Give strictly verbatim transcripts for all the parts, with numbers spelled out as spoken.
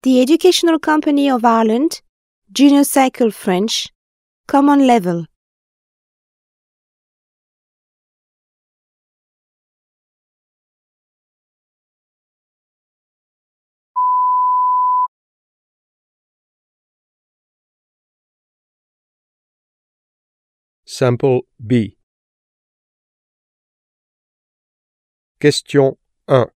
The Educational Company of Ireland, Junior Cycle French, Common Level. Sample B. Question un.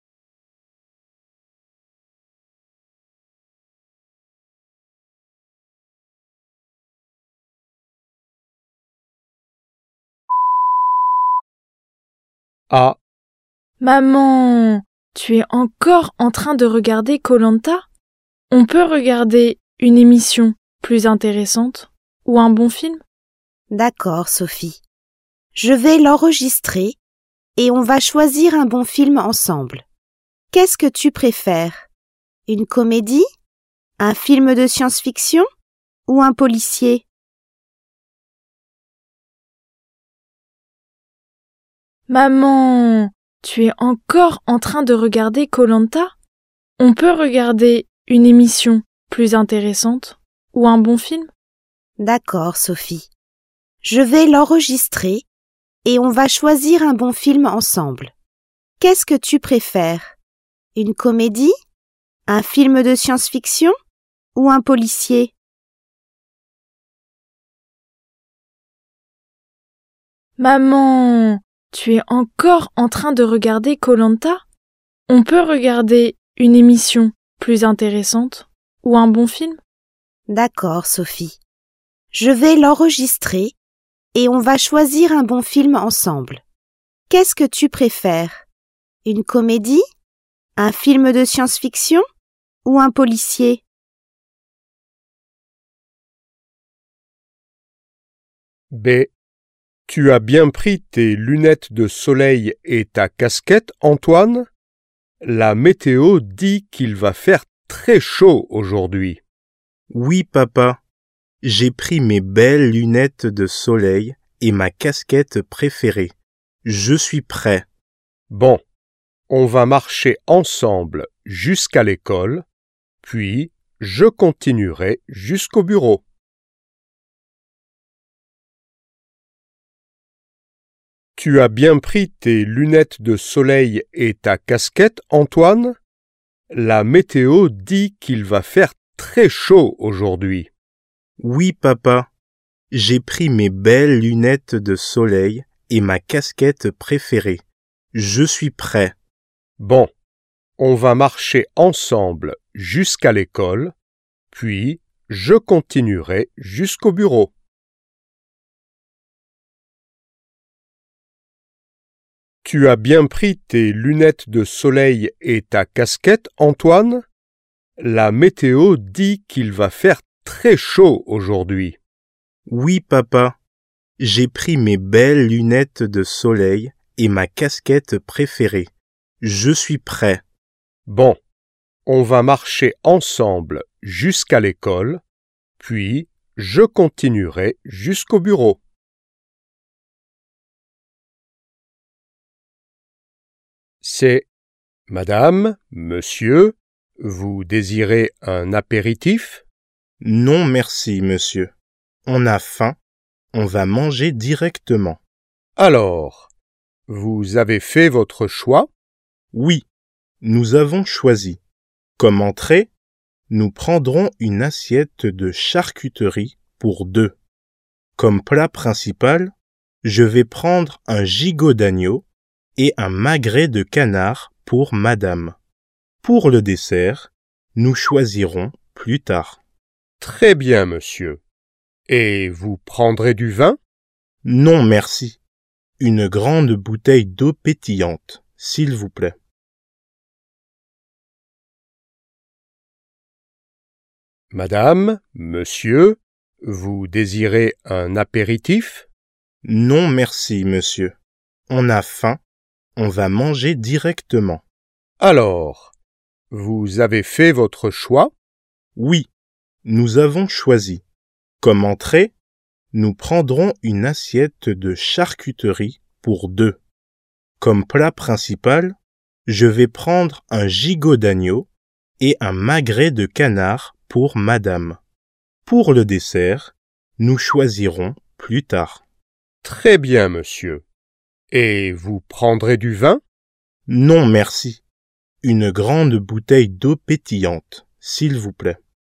A. Maman, tu es encore en train de regarder koh Lanta? On peut regarder une émission plus intéressante ou un bon film? D'accord, Sophie. Je vais l'enregistrer et on va choisir un bon film ensemble. Qu'est-ce que tu préfères? Une comédie? Un film de science-fiction? Ou un policier? Maman, tu es encore en train de regarder koh Lanta? On peut regarder une émission plus intéressante ou un bon film? D'accord, Sophie. Je vais l'enregistrer et on va choisir un bon film ensemble. Qu'est-ce que tu préfères? Une comédie? Un film de science-fiction? Ou un policier? Maman, tu es encore en train de regarder koh Lanta? On peut regarder une émission plus intéressante ou un bon film? D'accord, Sophie. Je vais l'enregistrer et on va choisir un bon film ensemble. Qu'est-ce que tu préfères? Une comédie? Un film de science-fiction? Ou un policier? B. Tu as bien pris tes lunettes de soleil et ta casquette, Antoine? La météo dit qu'il va faire très chaud aujourd'hui. Oui, papa. J'ai pris mes belles lunettes de soleil et ma casquette préférée. Je suis prêt. Bon, on va marcher ensemble jusqu'à l'école, puis je continuerai jusqu'au bureau. Tu as bien pris tes lunettes de soleil et ta casquette, Antoine? La météo dit qu'il va faire très chaud aujourd'hui. Oui, papa. J'ai pris mes belles lunettes de soleil et ma casquette préférée. Je suis prêt. Bon, on va marcher ensemble jusqu'à l'école, puis je continuerai jusqu'au bureau. Tu as bien pris tes lunettes de soleil et ta casquette, Antoine? La météo dit qu'il va faire très chaud aujourd'hui. Oui, papa. J'ai pris mes belles lunettes de soleil et ma casquette préférée. Je suis prêt. Bon, on va marcher ensemble jusqu'à l'école, puis je continuerai jusqu'au bureau. C'est Madame, Monsieur, vous désirez un apéritif? Non, merci, monsieur. On a faim. On va manger directement. Alors, vous avez fait votre choix? Oui, nous avons choisi. Comme entrée, nous prendrons une assiette de charcuterie pour deux. Comme plat principal, je vais prendre un gigot d'agneau et un magret de canard pour madame. Pour le dessert, nous choisirons plus tard. Très bien, monsieur. Et vous prendrez du vin? Non, merci. Une grande bouteille d'eau pétillante, s'il vous plaît. Madame, monsieur, vous désirez un apéritif? Non, merci, monsieur. On a faim. On va manger directement. Alors, vous avez fait votre choix? Oui, nous avons choisi. Comme entrée, nous prendrons une assiette de charcuterie pour deux. Comme plat principal, je vais prendre un gigot d'agneau et un magret de canard pour madame. Pour le dessert, nous choisirons plus tard. Très bien, monsieur. Et vous prendrez du vin? Non, merci. Une grande bouteille d'eau pétillante, s'il vous plaît.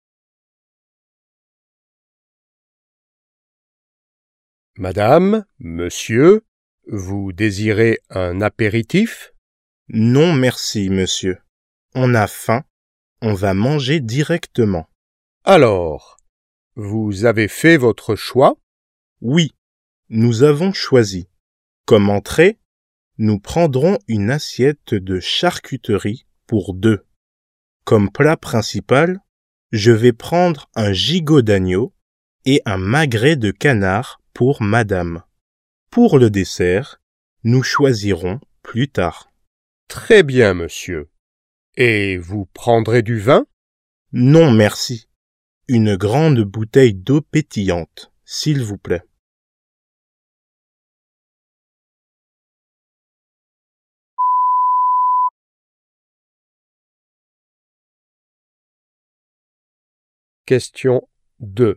Madame, monsieur, vous désirez un apéritif? Non, merci, monsieur. On a faim, on va manger directement. Alors, vous avez fait votre choix? Oui, nous avons choisi. Comme entrée, nous prendrons une assiette de charcuterie pour deux. Comme plat principal, je vais prendre un gigot d'agneau et un magret de canard pour madame. Pour le dessert, nous choisirons plus tard. Très bien, monsieur. Et vous prendrez du vin? Non, merci. Une grande bouteille d'eau pétillante, s'il vous plaît. Question deux.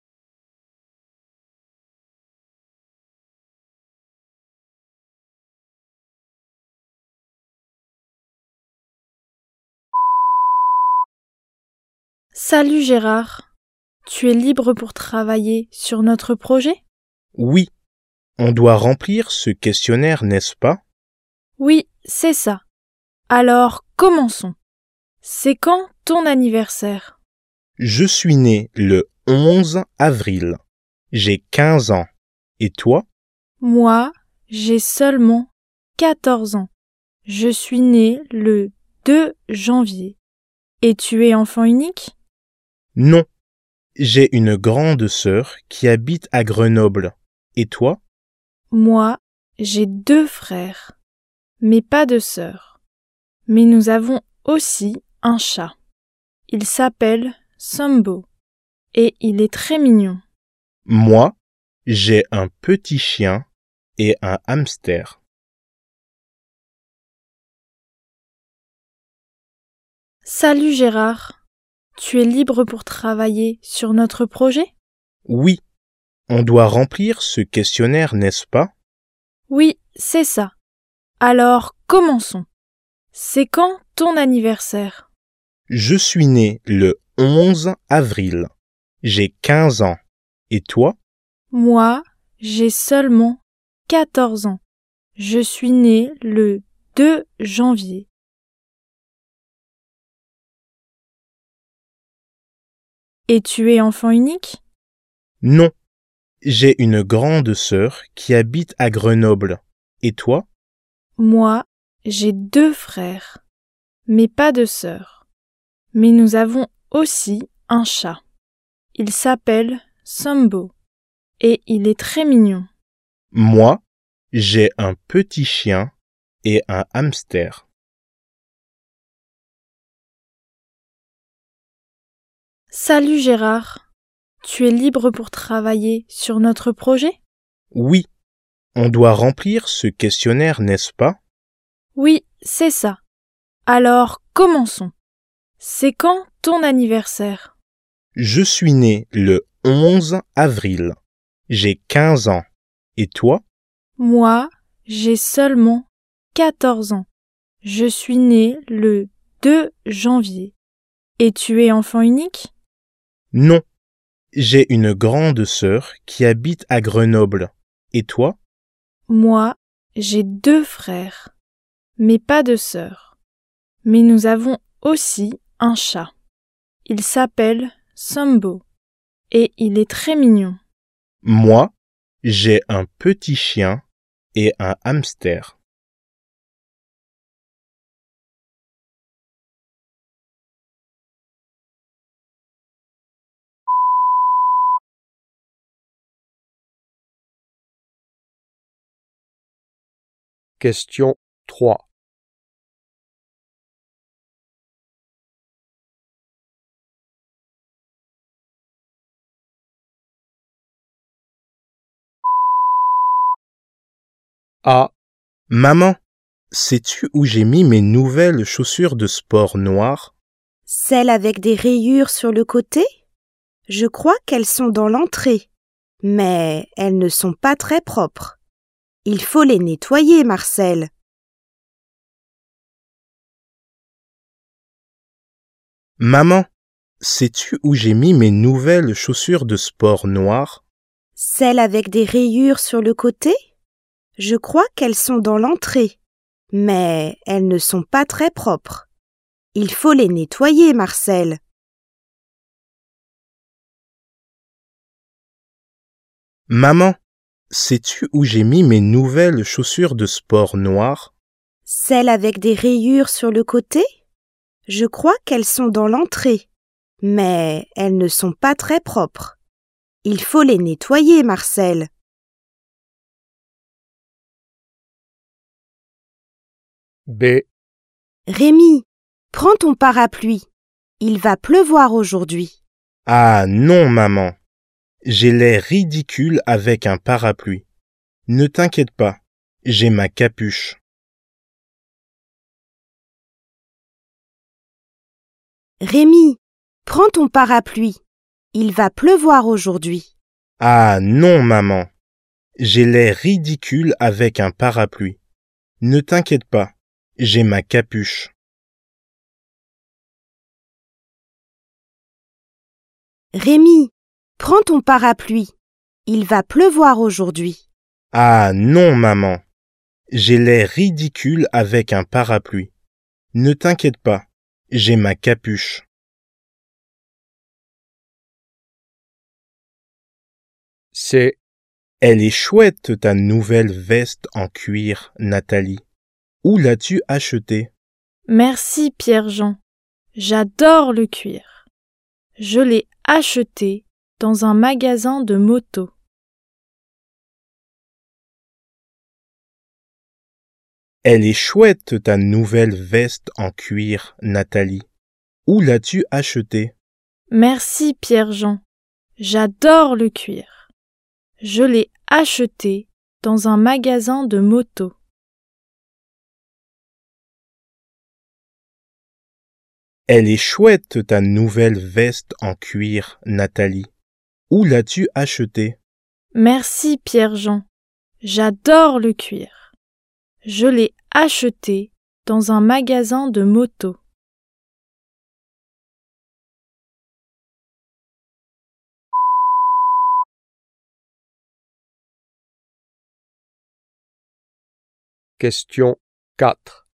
Salut Gérard, tu es libre pour travailler sur notre projet? Oui, on doit remplir ce questionnaire, n'est-ce pas? Oui, c'est ça. Alors, commençons. C'est quand ton anniversaire? Je suis né le onze avril. J'ai quinze ans. Et toi? Moi, j'ai seulement quatorze ans. Je suis né le deux janvier. Et tu es enfant unique? Non. J'ai une grande sœur qui habite à Grenoble. Et toi? Moi, j'ai deux frères, mais pas de sœur. Mais nous avons aussi un chat. Il s'appelle Sambo et il est très mignon. Moi, j'ai un petit chien et un hamster. Salut Gérard, tu es libre pour travailler sur notre projet? Oui, on doit remplir ce questionnaire, n'est-ce pas? Oui, c'est ça. Alors, commençons. C'est quand ton anniversaire? Je suis né le onze avril. J'ai quinze ans. Et toi? Moi, j'ai seulement quatorze ans. Je suis né le deux janvier. Et tu es enfant unique? Non. J'ai une grande sœur qui habite à Grenoble. Et toi? Moi, j'ai deux frères, mais pas de sœur. Mais nous avons aussi un chat. Il s'appelle Sambo et il est très mignon. Moi, j'ai un petit chien et un hamster. Salut Gérard, tu es libre pour travailler sur notre projet? Oui, on doit remplir ce questionnaire, n'est-ce pas? Oui, c'est ça. Alors, commençons. C'est quand ton anniversaire? Je suis né le onze avril. J'ai quinze ans. Et toi? Moi, j'ai seulement quatorze ans. Je suis né le deux janvier. Et tu es enfant unique? Non. J'ai une grande sœur qui habite à Grenoble. Et toi? Moi, j'ai deux frères, mais pas de sœur. Mais nous avons aussi un chat. Il s'appelle Sambo et il est très mignon. Moi, j'ai un petit chien et un hamster. Question trois. A. Maman, sais-tu où j'ai mis mes nouvelles chaussures de sport noires? Celles avec des rayures sur le côté? Je crois qu'elles sont dans l'entrée, mais elles ne sont pas très propres. Il faut les nettoyer, Marcel. Maman, sais-tu où j'ai mis mes nouvelles chaussures de sport noires? Celles avec des rayures sur le côté? Je crois qu'elles sont dans l'entrée, mais elles ne sont pas très propres. Il faut les nettoyer, Marcel. Maman, sais-tu où j'ai mis mes nouvelles chaussures de sport noires? Celles avec des rayures sur le côté? Je crois qu'elles sont dans l'entrée, mais elles ne sont pas très propres. Il faut les nettoyer, Marcel. B. Rémi, prends ton parapluie. Il va pleuvoir aujourd'hui. Ah non, maman. J'ai l'air ridicule avec un parapluie. Ne t'inquiète pas, j'ai ma capuche. Rémi, prends ton parapluie. Il va pleuvoir aujourd'hui. Ah non, maman. J'ai l'air ridicule avec un parapluie. Ne t'inquiète pas, j'ai ma capuche. Rémi, prends ton parapluie. Il va pleuvoir aujourd'hui. Ah non, maman. J'ai l'air ridicule avec un parapluie. Ne t'inquiète pas, j'ai ma capuche. C. Elle est chouette ta nouvelle veste en cuir, Nathalie. Où l'as-tu achetée? Merci Pierre-Jean. J'adore le cuir. Je l'ai acheté dans un magasin de motos. Elle est chouette ta nouvelle veste en cuir, Nathalie. Où l'as-tu achetée? Merci Pierre-Jean. J'adore le cuir. Je l'ai acheté dans un magasin de motos. Elle est chouette ta nouvelle veste en cuir, Nathalie. Où l'as-tu achetée? Merci Pierre-Jean. J'adore le cuir. Je l'ai acheté dans un magasin de motos. Question quatre.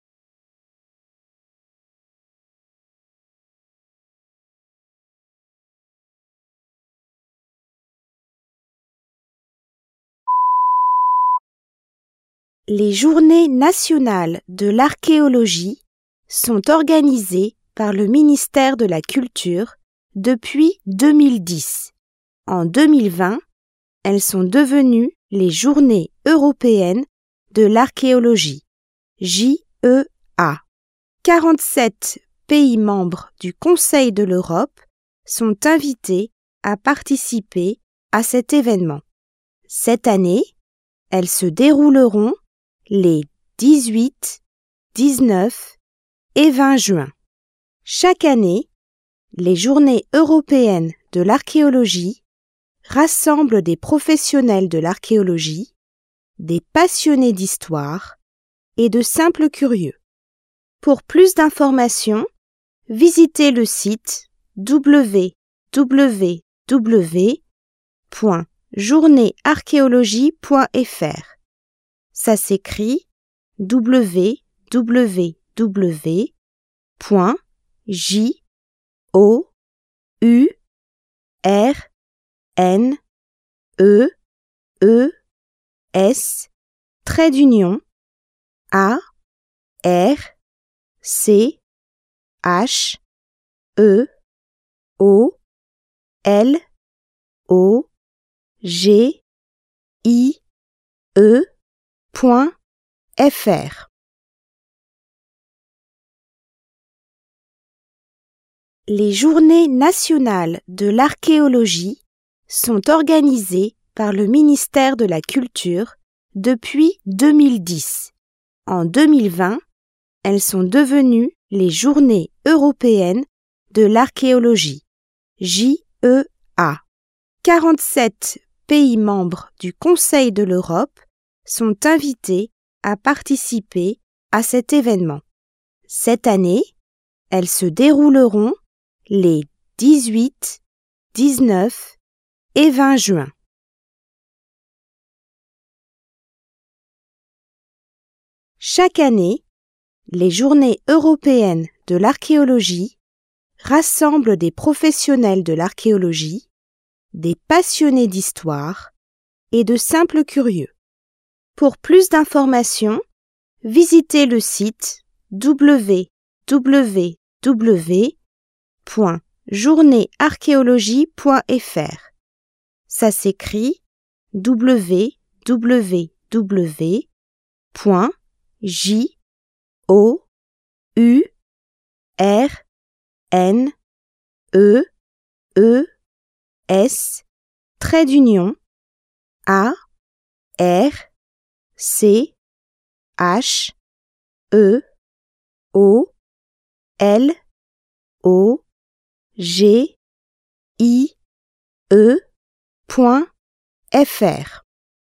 Les journées nationales de l'archéologie sont organisées par le ministère de la Culture depuis deux mille dix. En deux mille vingt, elles sont devenues les Journées européennes de l'archéologie, J E A. quarante-sept pays membres du Conseil de l'Europe sont invités à participer à cet événement. Cette année, elles se dérouleront les dix-huit, dix-neuf et vingt juin. Chaque année, les Journées européennes de l'archéologie rassemblent des professionnels de l'archéologie, des passionnés d'histoire et de simples curieux. Pour plus d'informations, visitez le site w w w point journée archéologie point f r. Ça s'écrit w w w point j o u r n e e s trait d'union a r c h e o l o g i e point f r. Les Journées nationales de l'archéologie sont organisées par le ministère de la Culture depuis deux mille dix. En deux mille vingt, elles sont devenues les Journées européennes de l'archéologie, J E A. quarante-sept pays membres du Conseil de l'Europe sont invités à participer à cet événement. Cette année, elles se dérouleront les dix-huit, dix-neuf et vingt juin. Chaque année, les Journées européennes de l'archéologie rassemblent des professionnels de l'archéologie, des passionnés d'histoire et de simples curieux. Pour plus d'informations, visitez le site w w w point journée archéologie point f r. Ça s'écrit w w w point j o u r n e e s trait d'union a r c h e o l o g i e point f r.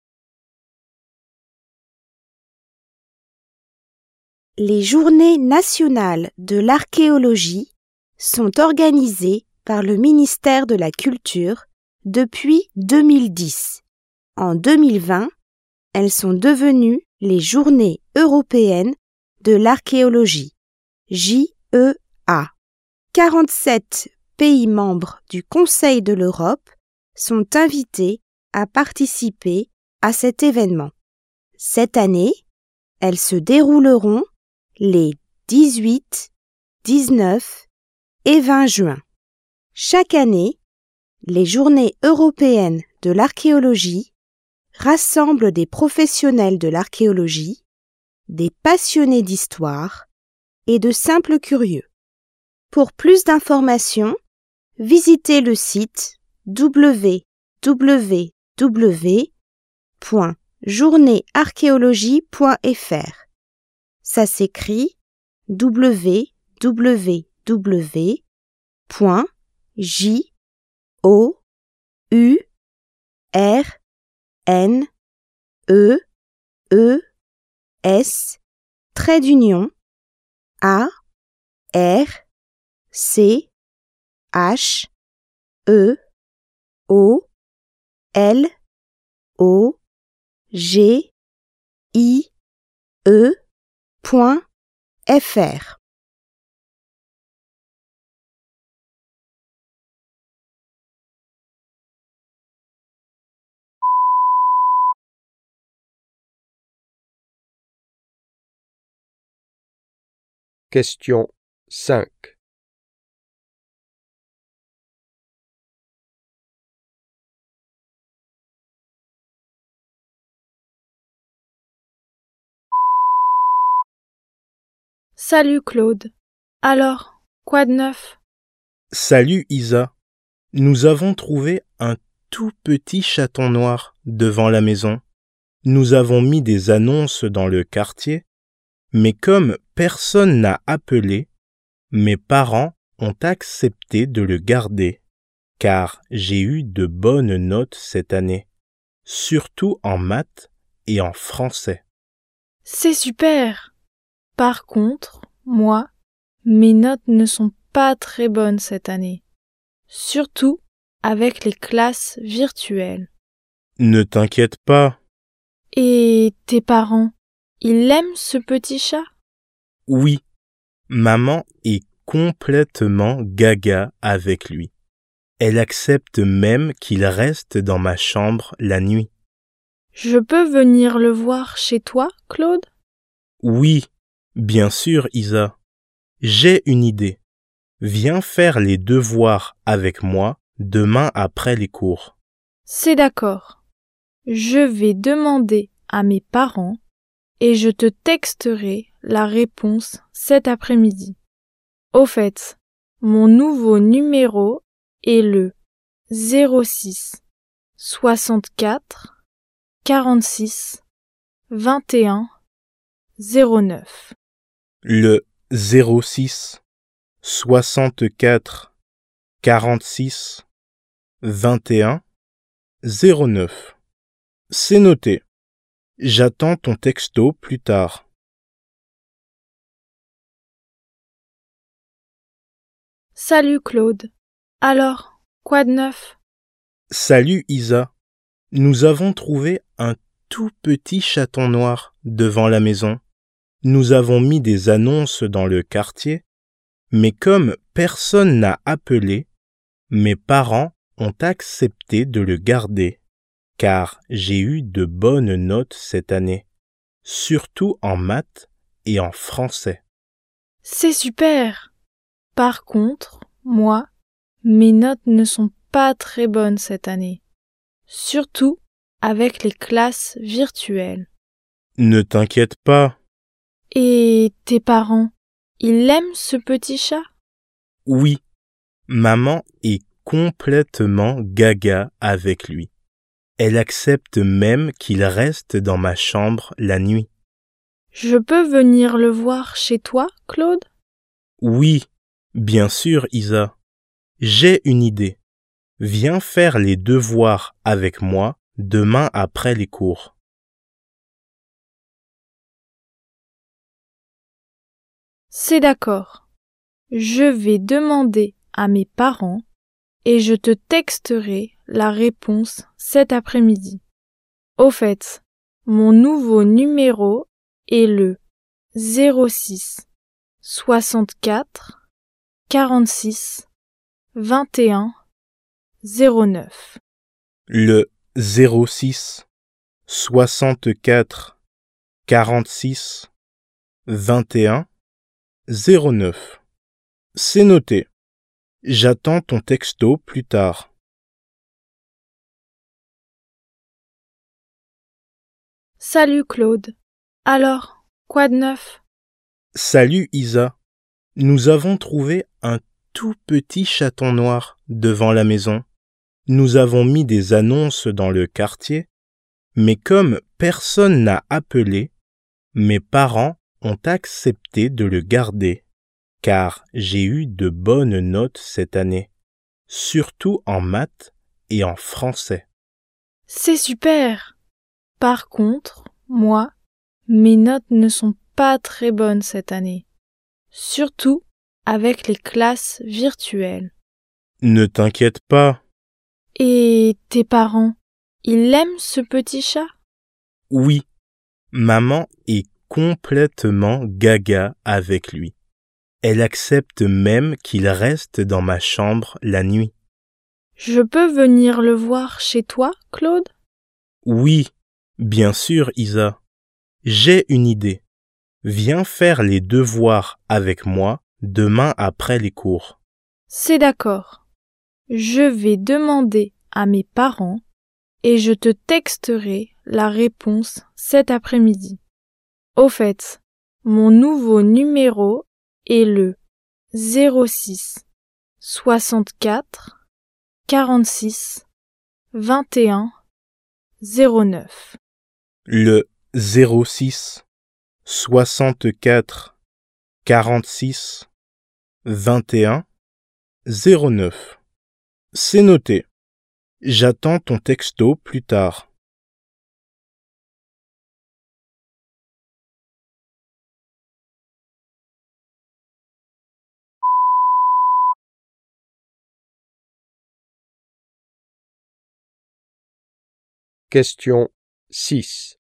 Les Journées nationales de l'archéologie sont organisées par le ministère de la Culture depuis deux mille dix. En deux mille vingt, elles sont devenues les Journées européennes de l'archéologie, J E A. quarante-sept pays membres du Conseil de l'Europe sont invités à participer à cet événement. Cette année, elles se dérouleront les dix-huit, dix-neuf et vingt juin. Chaque année, les Journées européennes de l'archéologie rassemblent des professionnels de l'archéologie, des passionnés d'histoire et de simples curieux. Pour plus d'informations, visitez le site w w w point journée archéologie point f r. Ça s'écrit w w w point j o u r n e e s trait d'union a r c h e o l o g i e point f r. Question cinq. Salut Claude. Alors, quoi de neuf? Salut Isa. Nous avons trouvé un tout petit chaton noir devant la maison. Nous avons mis des annonces dans le quartier, mais comme personne n'a appelé, mes parents ont accepté de le garder, car j'ai eu de bonnes notes cette année, surtout en maths et en français. C'est super! Par contre, moi, mes notes ne sont pas très bonnes cette année, surtout avec les classes virtuelles. Ne t'inquiète pas. Et tes parents, ils aiment ce petit chat? Oui, maman est complètement gaga avec lui. Elle accepte même qu'il reste dans ma chambre la nuit. Je peux venir le voir chez toi, Claude? Oui, bien sûr, Isa. J'ai une idée. Viens faire les devoirs avec moi demain après les cours. C'est d'accord. Je vais demander à mes parents et je te texterai la réponse cet après-midi. Au fait, mon nouveau numéro est le zéro six soixante-quatre quarante-six vingt et un zéro neuf. Le zéro six soixante-quatre, quarante-six, vingt et un, zéro neuf. C'est noté. J'attends ton texto plus tard. Salut Claude. Alors, quoi de neuf? Salut Isa. Nous avons trouvé un tout petit chaton noir devant la maison. Nous avons mis des annonces dans le quartier, mais comme personne n'a appelé, mes parents ont accepté de le garder, car j'ai eu de bonnes notes cette année, surtout en maths et en français. C'est super. Par contre, moi, mes notes ne sont pas très bonnes cette année, surtout avec les classes virtuelles. Ne t'inquiète pas. Et tes parents, ils aiment ce petit chat? Oui, maman est complètement gaga avec lui. Elle accepte même qu'il reste dans ma chambre la nuit. Je peux venir le voir chez toi, Claude? Oui, bien sûr, Isa. J'ai une idée. Viens faire les devoirs avec moi demain après les cours. C'est d'accord. Je vais demander à mes parents et je te texterai la réponse cet après-midi. Au fait, mon nouveau numéro est le zéro six, soixante-quatre, quarante-six, vingt et un, zéro neuf. Le zéro six, soixante-quatre, quarante-six, vingt et un, zéro neuf. C'est noté. J'attends ton texto plus tard. Salut Claude. Alors, quoi de neuf? Salut Isa. Nous avons trouvé un tout petit chaton noir devant la maison. Nous avons mis des annonces dans le quartier, mais comme personne n'a appelé, mes parents ont accepté de le garder, car j'ai eu de bonnes notes cette année, surtout en maths et en français. C'est super. Par contre, moi, mes notes ne sont pas très bonnes cette année, surtout avec les classes virtuelles. Ne t'inquiète pas. Et tes parents, ils aiment ce petit chat? Oui, maman est complètement gaga avec lui. Elle accepte même qu'il reste dans ma chambre la nuit. Je peux venir le voir chez toi, Claude? Oui, bien sûr, Isa. J'ai une idée. Viens faire les devoirs avec moi demain après les cours. C'est d'accord. Je vais demander à mes parents et je te texterai la réponse cet après-midi. Au fait, mon nouveau numéro est le zéro six, soixante-quatre, quarante-six, vingt et un, zéro neuf. Le zéro six, soixante-quatre, quarante-six, vingt et un, zéro neuf. C'est noté. J'attends ton texto plus tard. Question six.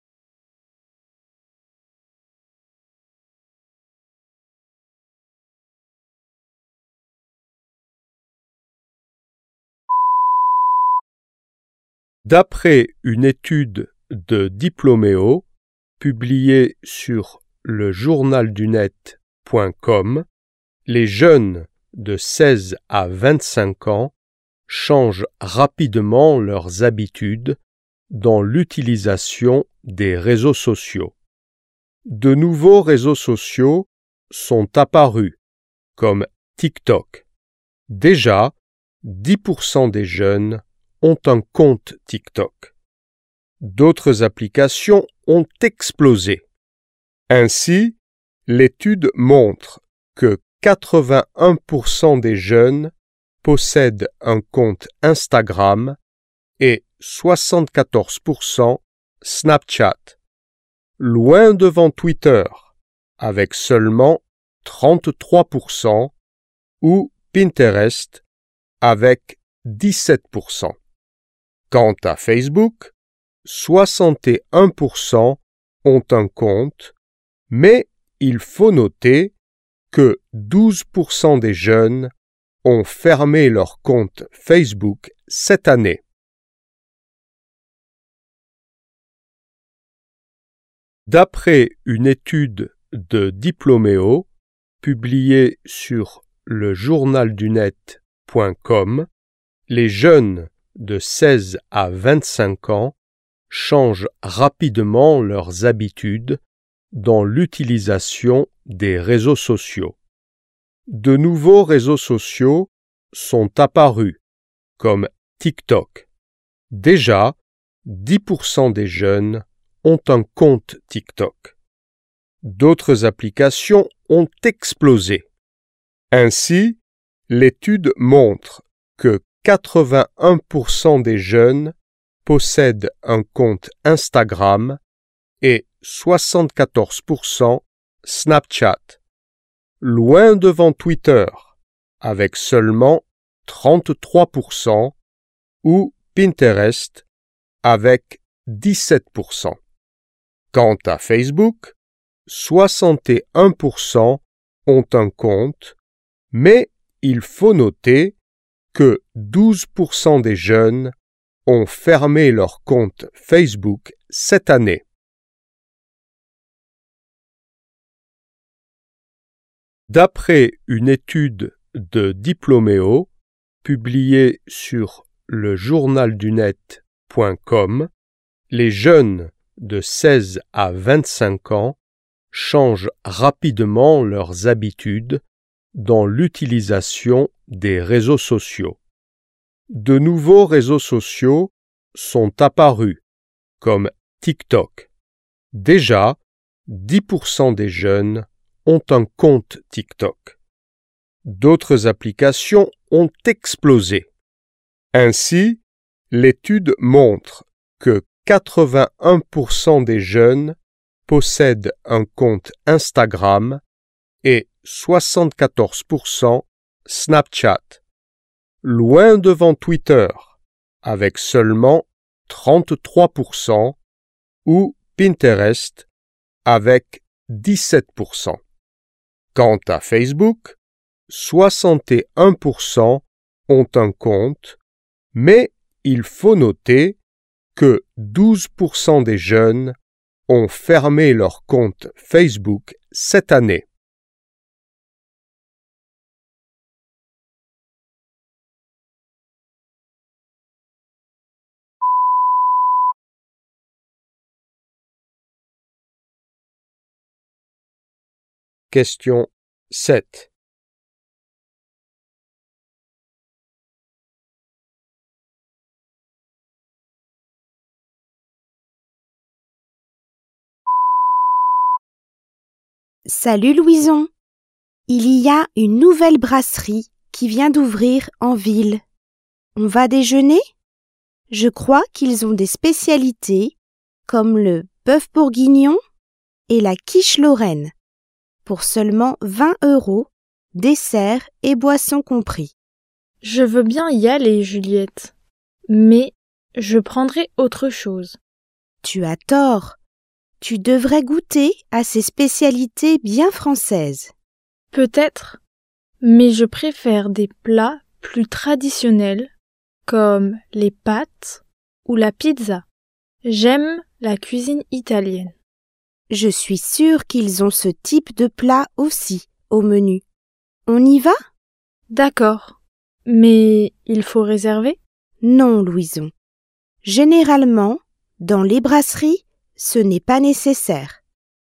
D'après une étude de Diplomeo, publiée sur le journal du net point com, les jeunes de seize à vingt-cinq ans changent rapidement leurs habitudes dans l'utilisation des réseaux sociaux. De nouveaux réseaux sociaux sont apparus, comme TikTok. Déjà, dix pour cent des jeunes ont un compte TikTok. D'autres applications ont explosé. Ainsi, l'étude montre que quatre-vingt-un pour cent des jeunes possèdent un compte Instagram et soixante-quatorze pour cent Snapchat, loin devant Twitter, avec seulement trente-trois pour cent, ou Pinterest, avec dix-sept pour cent. Quant à Facebook, soixante et un pour cent ont un compte, mais il faut noter que douze pour cent des jeunes ont fermé leur compte Facebook cette année. D'après une étude de Diplomeo, publiée sur le journal du net point com, les jeunes de seize à vingt-cinq ans changent rapidement leurs habitudes dans l'utilisation des réseaux sociaux. De nouveaux réseaux sociaux sont apparus, comme TikTok. Déjà, dix pour cent des jeunes ont un compte TikTok. D'autres applications ont explosé. Ainsi, l'étude montre que quatre-vingt-un pour cent des jeunes possèdent un compte Instagram et soixante-quatorze pour cent Snapchat, loin devant Twitter, avec seulement trente-trois pour cent, ou Pinterest, avec dix-sept pour cent. Quant à Facebook, soixante et un pour cent ont un compte, mais il faut noter que douze pour cent des jeunes ont fermé leur compte Facebook cette année. D'après une étude de Diplomeo, publiée sur le journal du net point com, les jeunes de seize à vingt-cinq ans changent rapidement leurs habitudes dans l'utilisation des réseaux sociaux. De nouveaux réseaux sociaux sont apparus, comme TikTok. Déjà, dix pour cent des jeunes ont un compte TikTok. D'autres applications ont explosé. Ainsi, l'étude montre que quatre-vingt-un pour cent des jeunes possèdent un compte Instagram et soixante-quatorze pour cent Snapchat, loin devant Twitter, avec seulement trente-trois pour cent, ou Pinterest, avec dix-sept pour cent. Quant à Facebook, soixante et un pour cent ont un compte, mais il faut noter que douze pour cent des jeunes ont fermé leur compte Facebook cette année. Question sept. Salut Louison. Il y a une nouvelle brasserie qui vient d'ouvrir en ville. On va déjeuner? Je crois qu'ils ont des spécialités comme le bœuf bourguignon et la quiche lorraine. Pour seulement vingt euros, dessert et boissons compris. Je veux bien y aller, Juliette, mais je prendrai autre chose. Tu as tort. Tu devrais goûter à ces spécialités bien françaises. Peut-être, mais je préfère des plats plus traditionnels comme les pâtes ou la pizza. J'aime la cuisine italienne. Je suis sûre qu'ils ont ce type de plat aussi au menu. On y va? D'accord, mais il faut réserver? Non, Louison. Généralement, dans les brasseries, ce n'est pas nécessaire.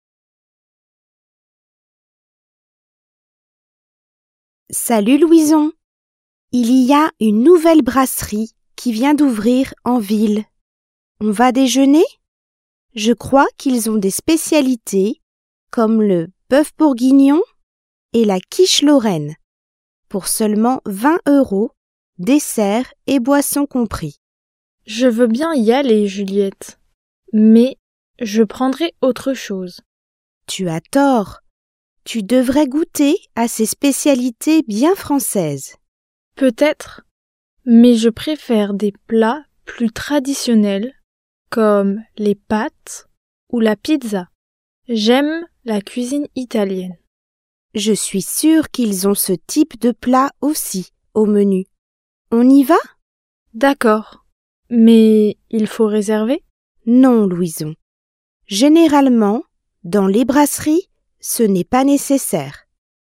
Salut Louison. Il y a une nouvelle brasserie qui vient d'ouvrir en ville. On va déjeuner? Je crois qu'ils ont des spécialités comme le bœuf bourguignon et la quiche Lorraine, pour seulement vingt euros, dessert et boisson compris. Je veux bien y aller, Juliette, mais je prendrai autre chose. Tu as tort. Tu devrais goûter à ces spécialités bien françaises. Peut-être, mais je préfère des plats plus traditionnels comme les pâtes ou la pizza. J'aime la cuisine italienne. Je suis sûre qu'ils ont ce type de plat aussi au menu. On y va? D'accord, mais il faut réserver? Non, Louison. Généralement, dans les brasseries, ce n'est pas nécessaire.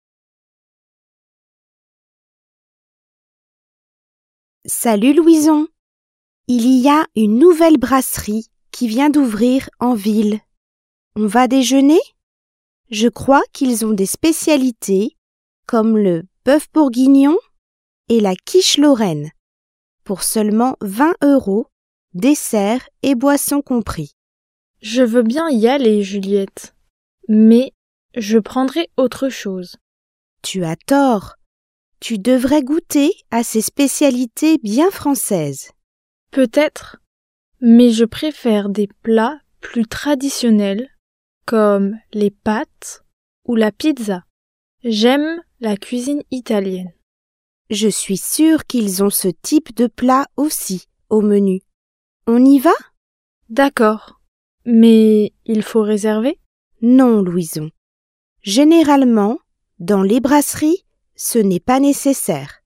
Salut Louison. Il y a une nouvelle brasserie qui vient d'ouvrir en ville. On va déjeuner? Je crois qu'ils ont des spécialités comme le bœuf bourguignon et la quiche Lorraine pour seulement vingt euros, dessert et boisson compris. Je veux bien y aller, Juliette, mais je prendrai autre chose. Tu as tort. Tu devrais goûter à ces spécialités bien françaises. Peut-être, mais je préfère des plats plus traditionnels comme les pâtes ou la pizza. J'aime la cuisine italienne. Je suis sûre qu'ils ont ce type de plat aussi au menu. On y va? D'accord, mais il faut réserver? Non, Louison. Généralement, dans les brasseries, ce n'est pas nécessaire.